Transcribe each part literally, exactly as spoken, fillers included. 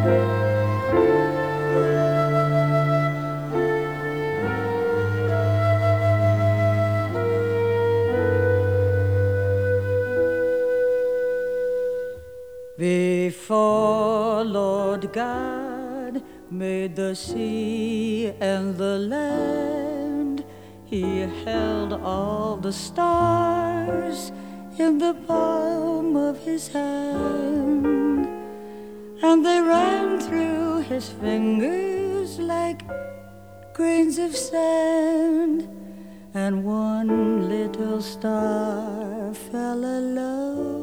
Before Lord God made the sea and the land, He held all the stars in the palm of His hand, and they ran through His fingers like grains of sand, and one little star fell alone.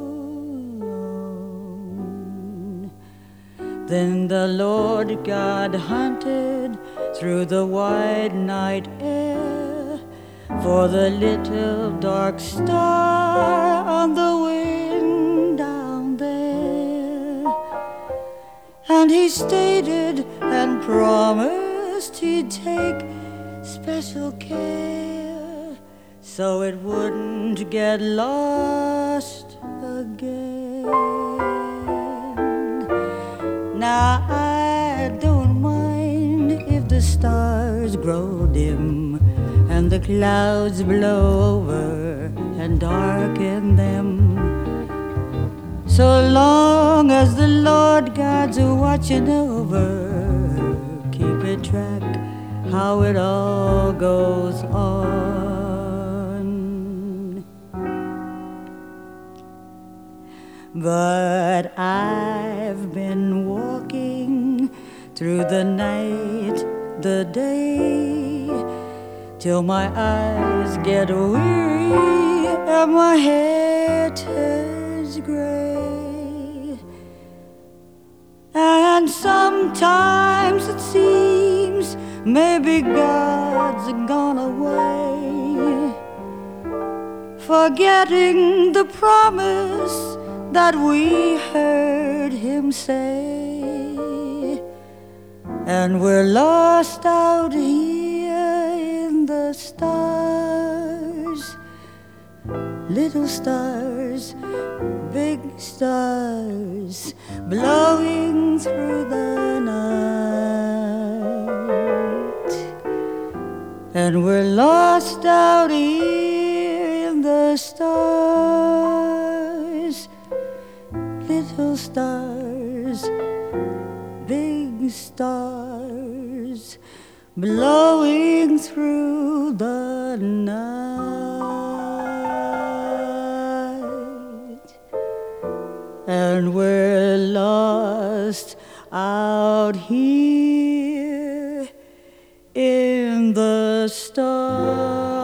Then the Lord God hunted through the wide night air for the little dark star on the wind down there, and He stated and promised He'd take special care so it wouldn't get lost again. Now I don't mind if the stars grow dim and the clouds blow over and darken them, so long as the Lord God's watching over, keeping track how it all goes on. But I've been walking through the night, the day, till my eyes get weary and my hair turns gray. And sometimes it seems maybe God's gone away, forgetting the promise that we heard Him say, and we're lost out here in the stars, little stars, big stars, blowing through the night, and we're lost out here in the stars, little stars, big stars, blowing through the night, and we're lost out here in the stars.